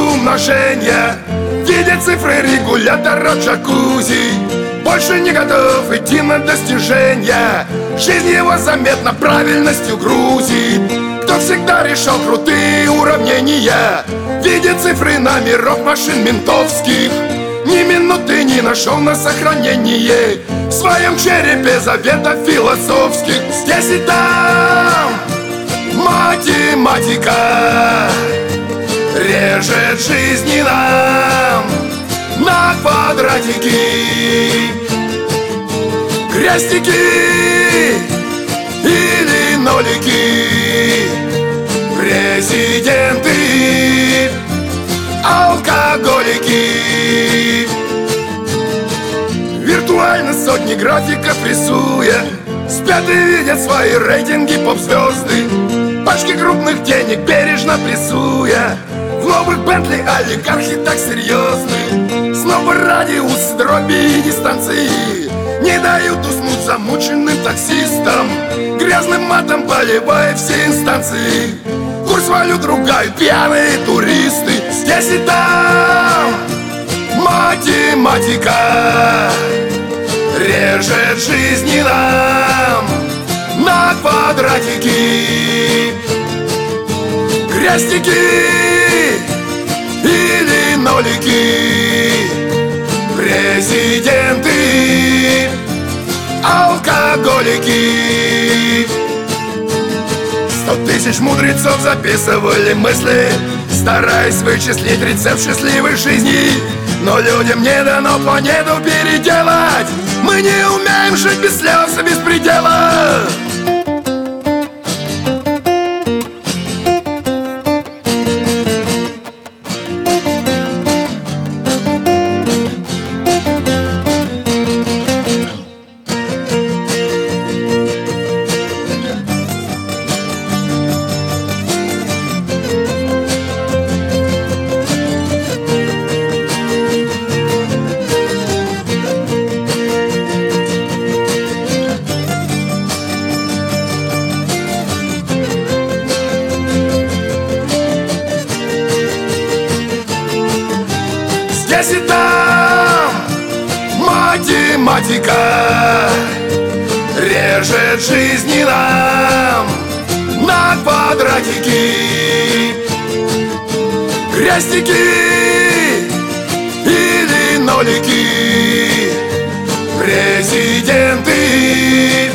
умножения в виде цифры регулятора джакузи. Больше не готов идти на достижения, жизнь его заметно правильностью грузит. Кто всегда решал крутые уравнения в виде цифры номеров машин ментовских, ни минуты не нашел на сохранение в своем черепе заветов философских. Здесь и там математика режет жизни нам на квадратики, крестики или нолики, президенты, алкоголики. Виртуально сотни графиков рисуя, спят и видят свои рейтинги поп-звезды, пачки крупных денег бережно прессуя. В новых Бентли олигархи так серьезны, снова радиус, дроби и дистанции не дают уснуть замученным таксистам, грязным матом поливая все инстанции. Курс валют ругают пьяные туристы. Здесь и там математика режет жизни нам на квадратики, крестики или нолики, президенты, алкоголики. 100 тысяч мудрецов записывали мысли, стараясь вычислить рецепт счастливой жизни. Но людям не дано планету переделать, мы не умеем жить без слез и без предела. Здесь и там математика режет жизни нам на квадратики, крестики или нолики, президенты,